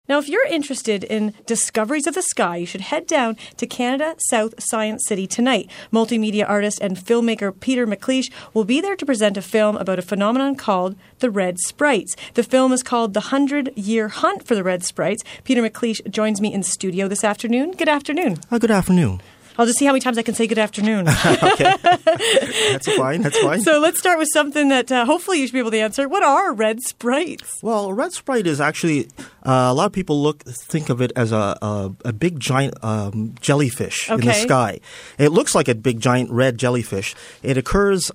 Now, if you're interested in discoveries of the sky, you should head down to Canada South Science City tonight. Multimedia artist and filmmaker Peter McLeish will be there to present a film about a phenomenon called the Red Sprites. The film is called The 100-Year Hunt for the Red Sprites. Peter McLeish joins me in studio this afternoon. Good afternoon. Good afternoon. I'll just see how many times I can say good afternoon. Okay. That's fine. So let's start with something that hopefully you should be able to answer. What are red sprites? Well, a red sprite is actually, a lot of people think of it as a big giant jellyfish in the sky. It looks like a big giant red jellyfish. It occurs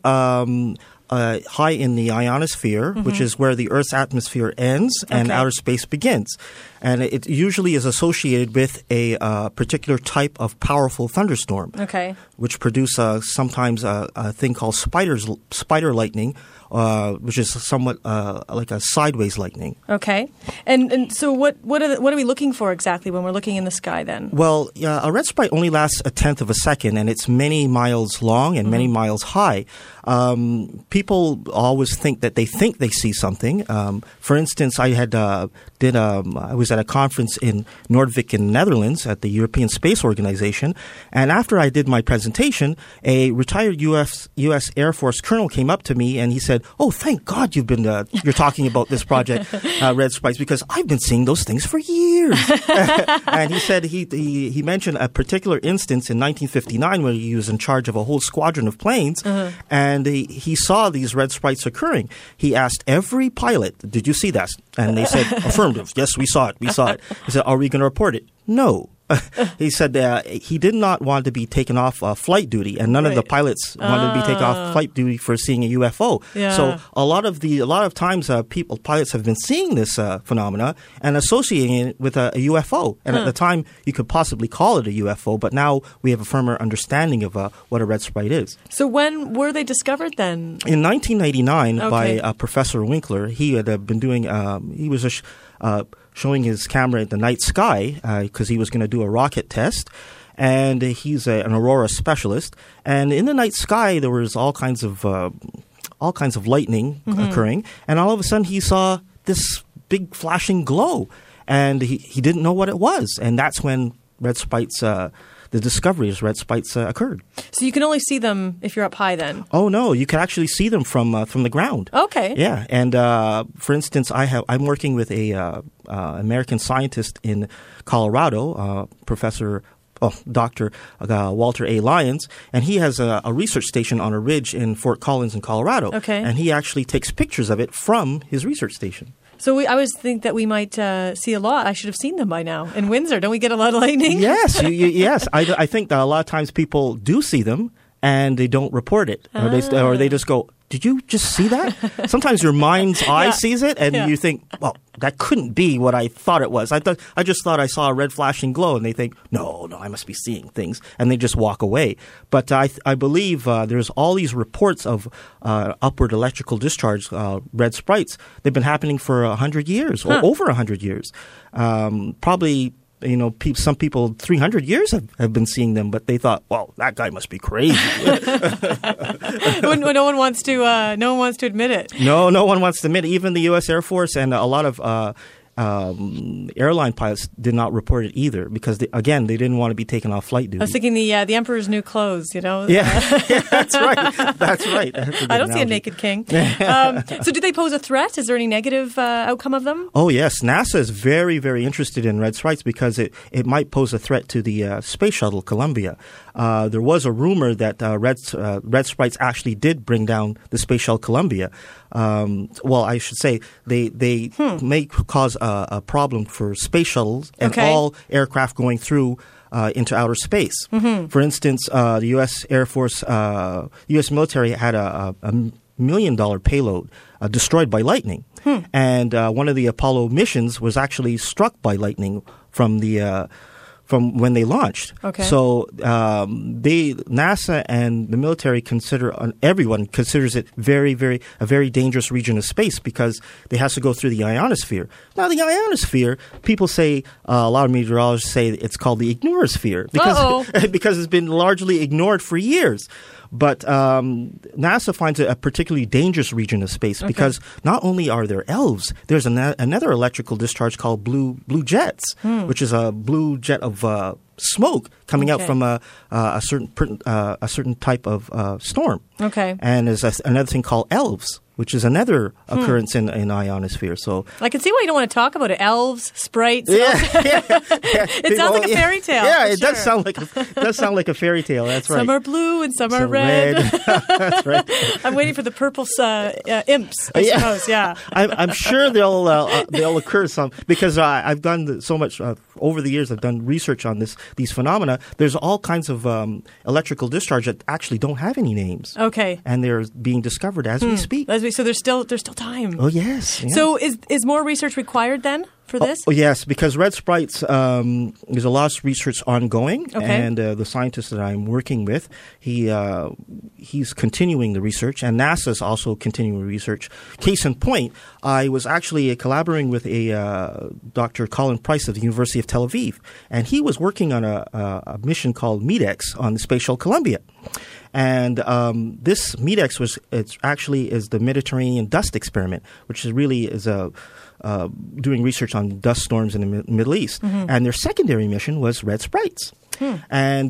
high in the ionosphere, which is where the Earth's atmosphere ends and outer space begins. And it usually is associated with a particular type of powerful thunderstorm, which produce sometimes a thing called spider lightning, which is somewhat like a sideways lightning. Okay. And so what are we looking for exactly when we're looking in the sky then? Well, a red sprite only lasts a tenth of a second, and it's many miles long and many miles high. People always think that they see something. For instance, I was at a conference in Noordwijk in the Netherlands at the European Space Organization, and after I did my presentation, a retired U.S. Air Force colonel came up to me and he said, "Oh, thank God you're talking about this project, Red Sprites, because I've been seeing those things for years." And he said he mentioned a particular instance in 1959 where he was in charge of a whole squadron of planes, and he saw these red sprites occurring. He asked every pilot, "Did you see that?" And they said, "Affirmative. Yes, we saw it. He said, "Are we going to report it?" "No." He said he did not want to be taken off flight duty, and none of the pilots wanted to be taken off flight duty for seeing a UFO. Yeah. So a lot of times pilots have been seeing this phenomena and associating it with a UFO. And at the time, you could possibly call it a UFO, but now we have a firmer understanding of what a red sprite is. So when were they discovered then? In 1999 by Professor Winkler. He had been doing he was showing his camera at the night sky because he was going to do a rocket test. And he's an aurora specialist. And in the night sky, there was all kinds of lightning occurring. And all of a sudden, he saw this big flashing glow. And he didn't know what it was. And that's when red sprites, the discovery of red sprites occurred. So you can only see them if you're up high then? Oh, no. You can actually see them from the ground. Okay. Yeah. And for instance, I'm working with a American scientist in Colorado, Dr. Walter A. Lyons, and he has a research station on a ridge in Fort Collins in Colorado. Okay. And he actually takes pictures of it from his research station. So I always think that we might see a lot. I should have seen them by now. In Windsor, don't we get a lot of lightning? Yes, yes. I think that a lot of times people do see them and they don't report it. Or they just go, "Did you just see that?" Sometimes your mind's eye sees it and you think, "Well, that couldn't be what I thought it was. I just thought I saw a red flashing glow." And they think, no, I must be seeing things. And they just walk away. But I believe there's all these reports of upward electrical discharge, red sprites. They've been happening for 100 years or over 100 years. Probably, some people 300 years have been seeing them, but they thought, well, that guy must be crazy. when no one wants to admit it. No one wants to admit it. Even the U.S. Air Force and a lot of airline pilots did not report it either because, they didn't want to be taken off flight duty. I was thinking the Emperor's New Clothes, Yeah, that's right. That's right. I don't see a naked king. So do they pose a threat? Is there any negative outcome of them? Oh, yes. NASA is very, very interested in red sprites because it might pose a threat to the Space Shuttle Columbia. There was a rumor that red sprites actually did bring down the Space Shuttle Columbia. I should say they may cause a problem for space shuttles and all aircraft going through into outer space. For instance, the U.S. Air Force, U.S. military had a $1 million payload destroyed by lightning. And one of the Apollo missions was actually struck by lightning from when they launched. So NASA and the military everyone considers it a very dangerous region of space because it has to go through the ionosphere. Now, the ionosphere, people say, a lot of meteorologists say it's called the ignorosphere because it's been largely ignored for years. But NASA finds it a particularly dangerous region of space because not only are there elves, there's another electrical discharge called blue jets, which is a blue jet of smoke coming out from a certain type of storm. Okay. And there's another thing called elves, which is another occurrence in ionosphere. So I can see why you don't want to talk about it. Elves, sprites. Yeah. It sounds like a fairy tale. Yeah, it does sound like a fairy tale. That's right. Some are blue and some are red. That's right. I'm waiting for the purple imps, I suppose. Yeah. I'm sure they'll occur some because I've done so much over the years. I've done research on these phenomena. There's all kinds of electrical discharge that actually don't have any names. Okay. And they're being discovered as we speak. So there's still time. Oh yes. So is more research required then for this? Oh yes, because red sprites, there's a lot of research ongoing, Okay. and the scientist that I'm working with, he's continuing the research, and NASA's also continuing research. Case in point, I was actually collaborating with a Dr. Colin Price of the University of Tel Aviv, and he was working on a mission called MEDEX on the Space Shuttle Columbia. And this MEDEX is the Mediterranean Dust Experiment, which is doing research on dust storms in the Middle East. And their secondary mission was red sprites. And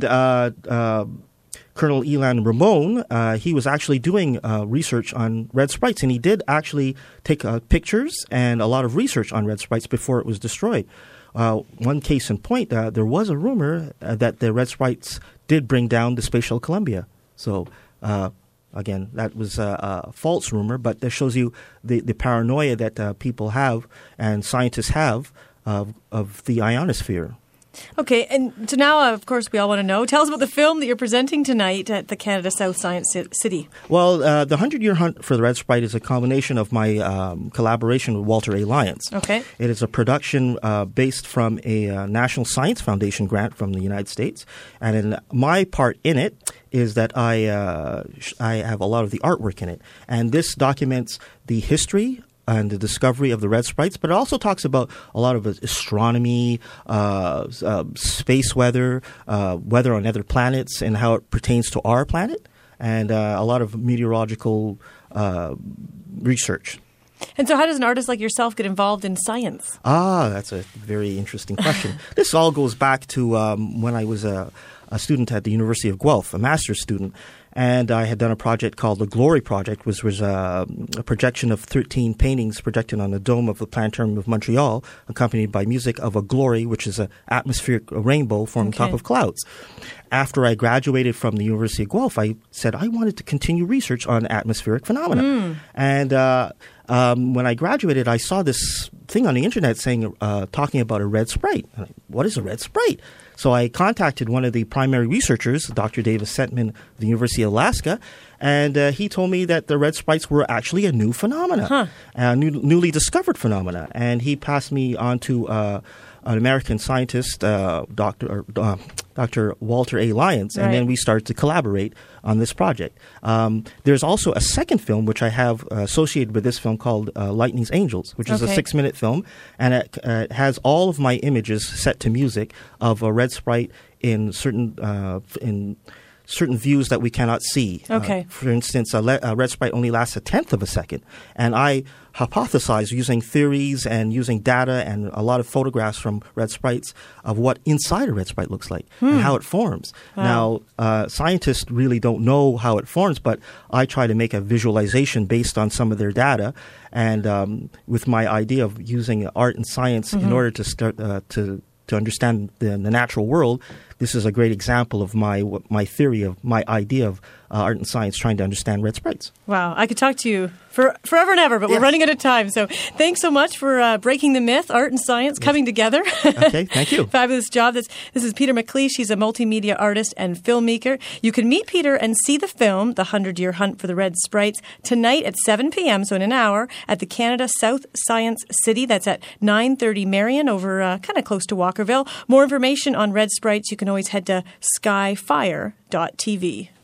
Colonel Ilan Ramon, he was actually doing research on red sprites, and he did actually take pictures and a lot of research on red sprites before it was destroyed. One case in point, there was a rumor that the red sprites did bring down the Space Shuttle Columbia. So, again, that was a false rumor, but that shows you the paranoia that people have and scientists have of the ionosphere. Okay, and so now, of course, we all want to know. Tell us about the film that you're presenting tonight at the Canada South Science City. Well, the 100-Year Hunt for the Red Sprite is a combination of my collaboration with Walter A. Lyons. Okay. It is a production based from a National Science Foundation grant from the United States. And my part in it is that I have a lot of the artwork in it. And this documents the history and the discovery of the red sprites, but it also talks about a lot of astronomy, space weather, weather on other planets, and how it pertains to our planet, and a lot of meteorological research. And so how does an artist like yourself get involved in science? That's a very interesting question. This all goes back to when I was a student at the University of Guelph, a master's student. And I had done a project called the Glory Project, which was a projection of 13 paintings projected on the dome of the Planetarium of Montreal, accompanied by music of a glory, which is an atmospheric rainbow formed on top of clouds. After I graduated from the University of Guelph, I said I wanted to continue research on atmospheric phenomena. And when I graduated, I saw this thing on the internet talking about a red sprite. What is a red sprite? So I contacted one of the primary researchers, Dr. Davis Sentman of the University of Alaska, and he told me that the red sprites were actually a new phenomena, newly discovered phenomena. And he passed me on to an American scientist, Dr. Walter A. Lyons, and then we started to collaborate on this project. There's also a second film which I have associated with this film called Lightning's Angels, which is a 6-minute film, and it has all of my images set to music of a red sprite in certain views that we cannot see. Okay. For instance, a red sprite only lasts 1/10 of a second, and I hypothesized using theories and using data and a lot of photographs from red sprites of what inside a red sprite looks like and how it forms. Wow. Now, scientists really don't know how it forms, but I try to make a visualization based on some of their data, and with my idea of using art and science in order to start to understand the natural world. This is a great example of my theory of my idea of art and science trying to understand red sprites. Wow, I could talk to you forever and ever, but we're running out of time. So thanks so much for breaking the myth, art and science coming together. Okay, thank you. Fabulous job. This is Peter McLeish. He's a multimedia artist and filmmaker. You can meet Peter and see the film, The 100-Year Hunt for the Red Sprites, tonight at 7 p.m., so in an hour, at the Canada South Science City. That's at 930 Marion, over kind of close to Walkerville. More information on red sprites, you can always head to skyfire.tv.